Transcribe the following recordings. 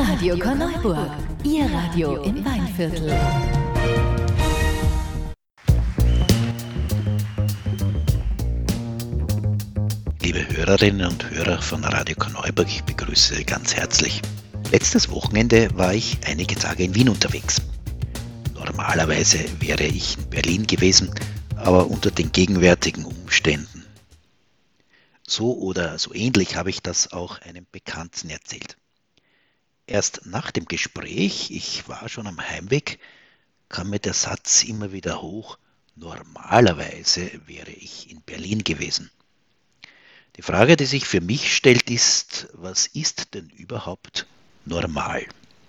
Radio Korneuburg, Ihr Radio im Weinviertel. Liebe Hörerinnen und Hörer von Radio Korneuburg, ich begrüße Sie ganz herzlich. Letztes Wochenende war ich einige Tage in Wien unterwegs. Normalerweise wäre ich in Berlin gewesen, aber unter den gegenwärtigen Umständen. So oder so ähnlich habe ich das auch einem Bekannten erzählt. Erst nach dem Gespräch, ich war schon am Heimweg, kam mir der Satz immer wieder hoch: Normalerweise wäre ich in Berlin gewesen. Die Frage, die sich für mich stellt, ist: Was ist denn überhaupt normal?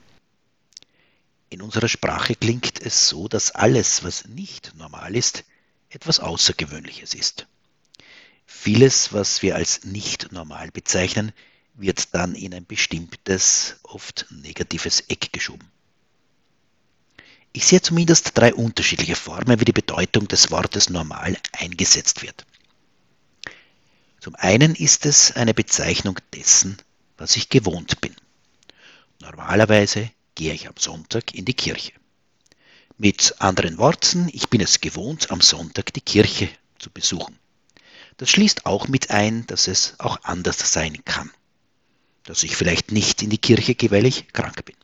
In unserer Sprache klingt es so, dass alles, was nicht normal ist, etwas Außergewöhnliches ist. Vieles, was wir als nicht normal bezeichnen, wird dann in ein bestimmtes, oft negatives Eck geschoben. Ich sehe zumindest 3 unterschiedliche Formen, wie die Bedeutung des Wortes normal eingesetzt wird. Zum einen ist es eine Bezeichnung dessen, was ich gewohnt bin. Normalerweise gehe ich am Sonntag in die Kirche. Mit anderen Worten, ich bin es gewohnt, am Sonntag die Kirche zu besuchen. Das schließt auch mit ein, dass es auch anders sein kann. Dass ich vielleicht nicht in die Kirche gehe, weil ich krank bin.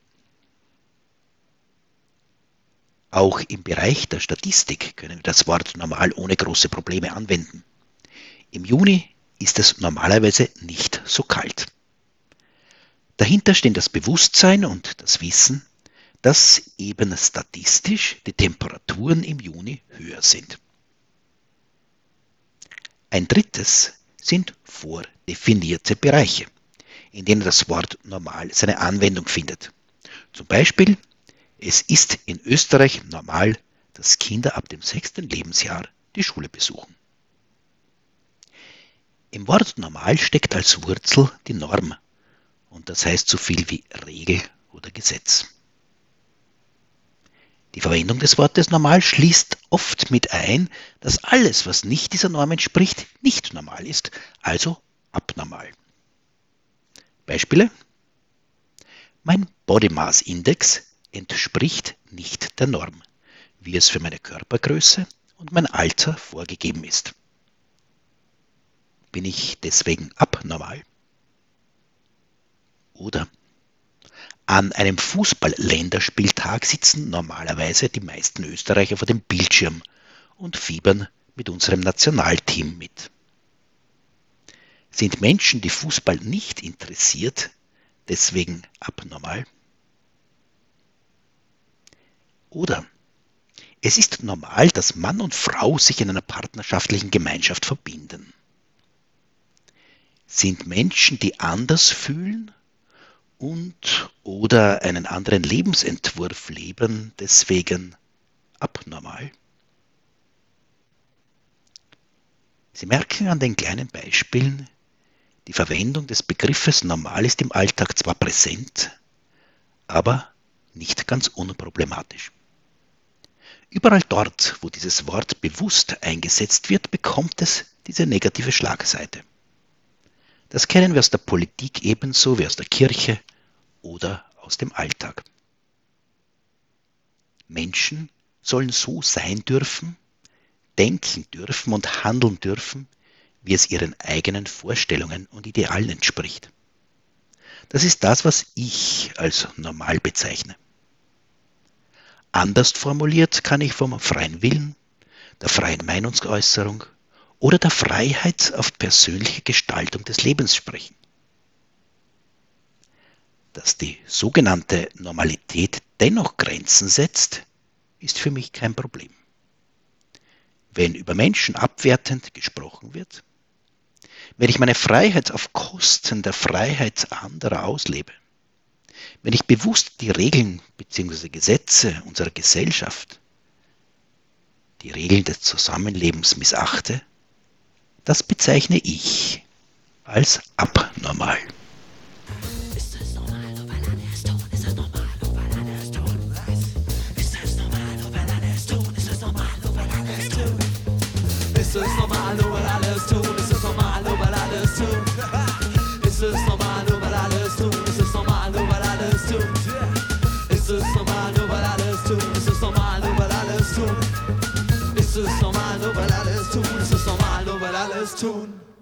Auch im Bereich der Statistik können wir das Wort normal ohne große Probleme anwenden. Im Juni ist es normalerweise nicht so kalt. Dahinter stehen das Bewusstsein und das Wissen, dass eben statistisch die Temperaturen im Juni höher sind. Ein drittes sind vordefinierte Bereiche, in denen das Wort normal seine Anwendung findet. Zum Beispiel: Es ist in Österreich normal, dass Kinder ab dem 6. Lebensjahr die Schule besuchen. Im Wort normal steckt als Wurzel die Norm, und das heißt so viel wie Regel oder Gesetz. Die Verwendung des Wortes normal schließt oft mit ein, dass alles, was nicht dieser Norm entspricht, nicht normal ist, also abnormal. Beispiele: Mein Body Mass Index entspricht nicht der Norm, wie es für meine Körpergröße und mein Alter vorgegeben ist. Bin ich deswegen abnormal? Oder: An einem Fußball-Länderspieltag sitzen normalerweise die meisten Österreicher vor dem Bildschirm und fiebern mit unserem Nationalteam mit. Sind Menschen, die Fußball nicht interessiert, deswegen abnormal? Oder: Es ist normal, dass Mann und Frau sich in einer partnerschaftlichen Gemeinschaft verbinden. Sind Menschen, die anders fühlen und oder einen anderen Lebensentwurf leben, deswegen abnormal? Sie merken an den kleinen Beispielen, die Verwendung des Begriffes normal ist im Alltag zwar präsent, aber nicht ganz unproblematisch. Überall dort, wo dieses Wort bewusst eingesetzt wird, bekommt es diese negative Schlagseite. Das kennen wir aus der Politik ebenso wie aus der Kirche oder aus dem Alltag. Menschen sollen so sein dürfen, denken dürfen und handeln dürfen, wie es ihren eigenen Vorstellungen und Idealen entspricht. Das ist das, was ich als normal bezeichne. Anders formuliert kann ich vom freien Willen, der freien Meinungsäußerung oder der Freiheit auf persönliche Gestaltung des Lebens sprechen. Dass die sogenannte Normalität dennoch Grenzen setzt, ist für mich kein Problem. Wenn über Menschen abwertend gesprochen wird, wenn ich meine Freiheit auf Kosten der Freiheit anderer auslebe, wenn ich bewusst die Regeln bzw. Gesetze unserer Gesellschaft, die Regeln des Zusammenlebens missachte, das bezeichne ich als abnormal. Ist es normal, nur weil alle es tun? Ist es normal, nur weil alle es tun? Ist es normal, nur weil alle es tun? Ist es normal, nur weil alle es tun? Ist es normal, nur weil alle es tun? Ist es normal, nur weil alle es tun? Ist es normal, nur weil alle es tun? Ist es normal, nur weil alle es tun? normal, nur weil alles tun? Ist es normal, nur weil alles tun? Ist es normal, nur weil alles tun?